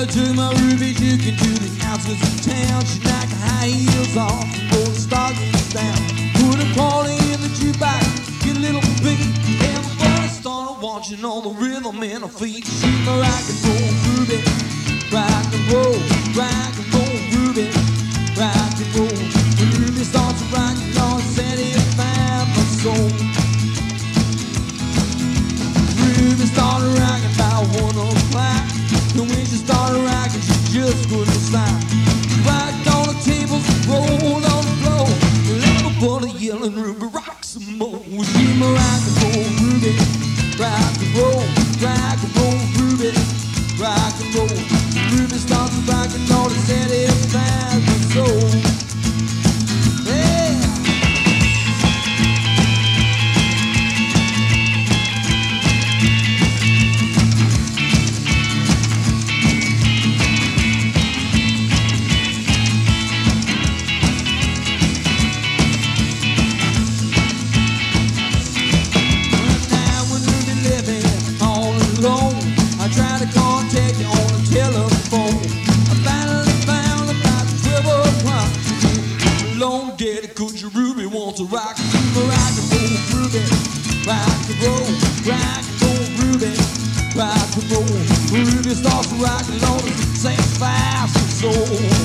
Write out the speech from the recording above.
took my ruby, you can do the outskirts of town. She knocked her high heels off and rolled the stockings down. Put a quarter in the jukebox, get a little beat. Everybody started watching all the rhythm in her feet. She's my rock and roll ruby, rock and roll, ruby, rock and roll. When Ruby starts to rock, Lord said it found my soul. Ruby started rocking about 1 o'clock. And when she started rocking, she just couldn't stop. Rocked on the tables, rolled on the floor. Everybody yelling, Ruby, rock some more. She's my rock and roll Ruby, rock and roll, Ruby, rock and roll. Ruby starts to rock and all the said it found my soul. I tried to contact you on the telephone. I finally found about 12 o'clock. Long daddy, could you Ruby want to rock? Rock and roll, Ruby, rock and roll, Ruby, rock and roll. Ruby starts to rock and on the same fast and soul.